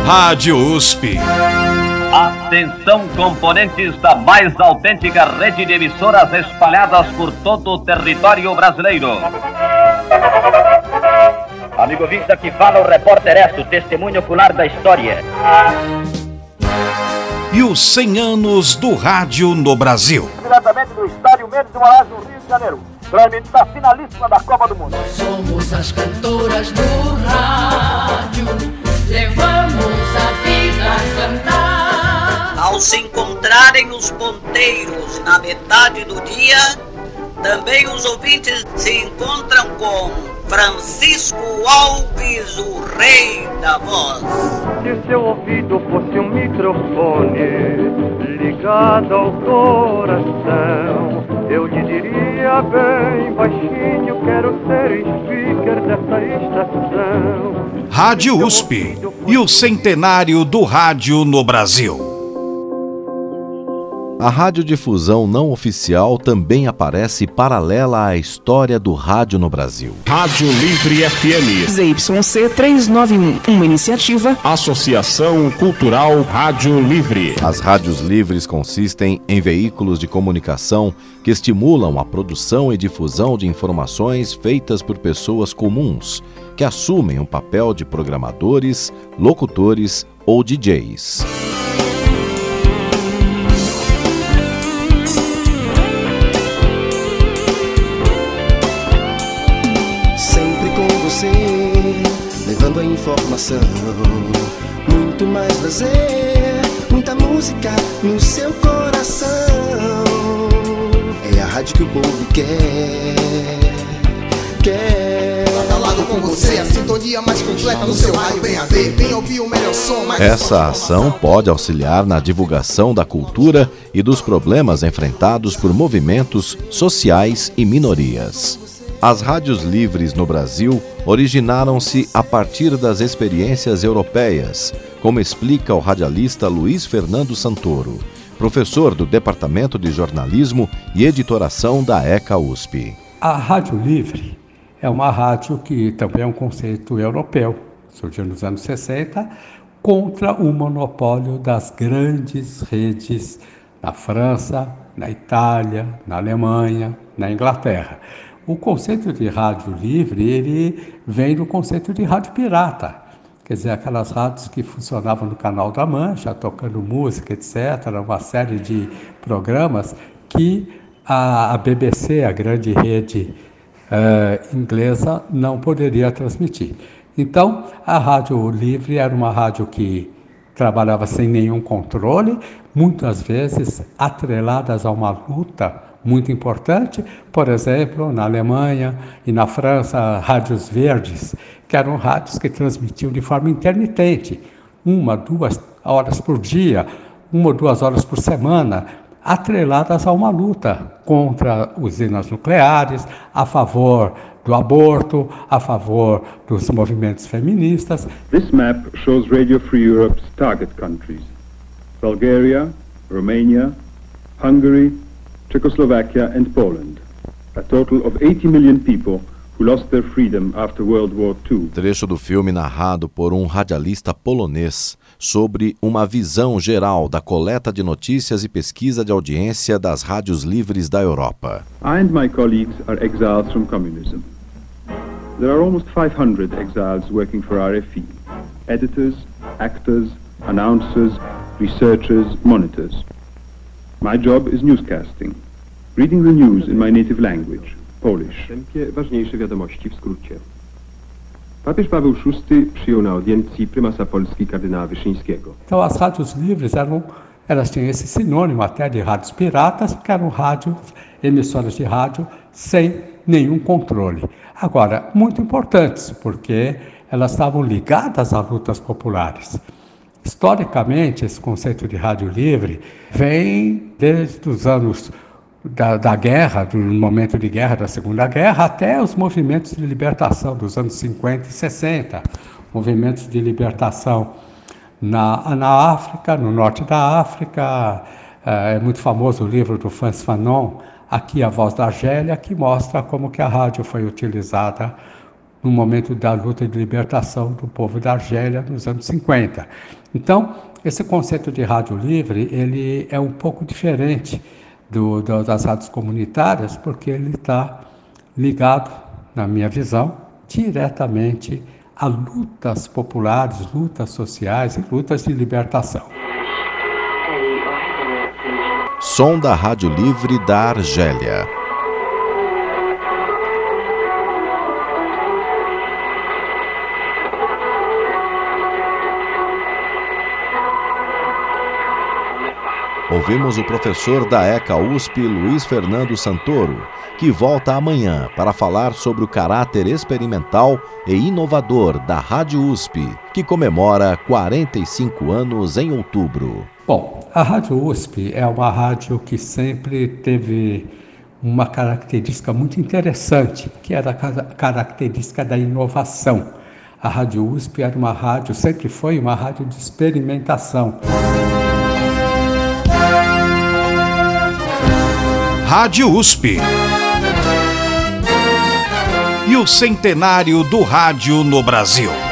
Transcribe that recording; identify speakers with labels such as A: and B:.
A: Rádio USP.
B: Atenção, componentes da mais autêntica rede de emissoras espalhadas por todo o território brasileiro. Amigo ouvinte, aqui fala o repórter Esso, testemunho ocular da história.
A: E os 100 anos do rádio no Brasil.
C: Diretamente do estádio Mendes de Moraes, no Rio de Janeiro. Transmitida finalíssima da Copa do Mundo.
D: Somos as cantoras do rádio, levamos a vida a cantar.
E: Ao se encontrarem os ponteiros na metade do dia, também os ouvintes se encontram com Francisco Alves, o rei da voz.
F: Se seu ouvido fosse um microfone ligado ao coração, eu lhe diria bem baixinho, quero ser speaker dessa estação.
A: Rádio USP e o centenário do rádio no Brasil.
G: A radiodifusão não oficial também aparece paralela à história do rádio no Brasil.
H: Rádio Livre FM.
I: ZYC 391, uma iniciativa.
H: Associação Cultural Rádio Livre.
G: As rádios livres consistem em veículos de comunicação que estimulam a produção e difusão de informações feitas por pessoas comuns, que assumem um papel de programadores, locutores ou DJs.
J: Levando a informação, muito mais prazer, muita música no seu coração. É a rádio que o povo quer.
K: Lado a lado com você, a sintonia mais completa no seu rádio. Vem a ver, vem ouvir o melhor som.
G: Essa ação pode auxiliar na divulgação da cultura e dos problemas enfrentados por movimentos sociais e minorias. As rádios livres no Brasil originaram-se a partir das experiências europeias, como explica o radialista Luiz Fernando Santoro, professor do Departamento de Jornalismo e Editoração da ECA USP.
L: A rádio livre é uma rádio que também é um conceito europeu, surgiu nos anos 60, contra o monopólio das grandes redes na França, na Itália, na Alemanha, na Inglaterra. O conceito de rádio livre, ele vem do conceito de rádio pirata, quer dizer, aquelas rádios que funcionavam no Canal da Mancha, tocando música, etc., uma série de programas que a BBC, a grande rede inglesa, não poderia transmitir. Então, a rádio livre era uma rádio que trabalhava sem nenhum controle, muitas vezes atreladas a uma luta muito importante, por exemplo, na Alemanha e na França, rádios verdes, que eram rádios que transmitiam de forma intermitente, 1-2 horas por dia, 1 ou 2 horas por semana, atreladas a uma luta contra usinas nucleares, a favor do aborto, a favor dos movimentos feministas.
M: This map shows Radio Free Europe's target countries: Bulgaria, Romania, Hungary, Czechoslovakia and Poland, a total of 80 million people who lost their freedom after World War II.
G: Trecho do filme narrado por um radialista polonês sobre uma visão geral da coleta de notícias e pesquisa de audiência das rádios livres da Europa.
M: I and my colleagues are exiles from communism. There are almost 500 exiles working for RFE, editors, actors, announcers, researchers, monitors. My job is newscasting, reading the news in my native language, Polish.
N: Ważniejsze wiadomości w skrócie. Papież Paweł VI przyjął na audiencji prymasa Polski kardynała Wyszyńskiego.
L: Então as rádios livres elas tinham esse sinônimo até de rádios piratas, porque eram rádios, emissoras de rádio sem nenhum controle. Agora, muito importantes, porque elas estavam ligadas a lutas populares. Historicamente, esse conceito de rádio livre vem desde os anos da guerra, do momento de guerra, da Segunda Guerra, até os movimentos de libertação dos anos 50 e 60. Movimentos de libertação na África, no norte da África. É muito famoso o livro do Frantz Fanon, Aqui a Voz da Argélia, que mostra como que a rádio foi utilizada no momento da luta de libertação do povo da Argélia nos anos 50. Então, esse conceito de rádio livre, ele é um pouco diferente das rádios comunitárias, porque ele está ligado, na minha visão, diretamente a lutas populares, lutas sociais e lutas de libertação.
G: Som da Rádio Livre da Argélia. Ouvimos o professor da ECA USP, Luiz Fernando Santoro, que volta amanhã para falar sobre o caráter experimental e inovador da Rádio USP, que comemora 45 anos em outubro.
L: Bom, a Rádio USP é uma rádio que sempre teve uma característica muito interessante, que era a característica da inovação. A Rádio USP era uma rádio, sempre foi uma rádio de experimentação.
A: Rádio USP. E o centenário do rádio no Brasil.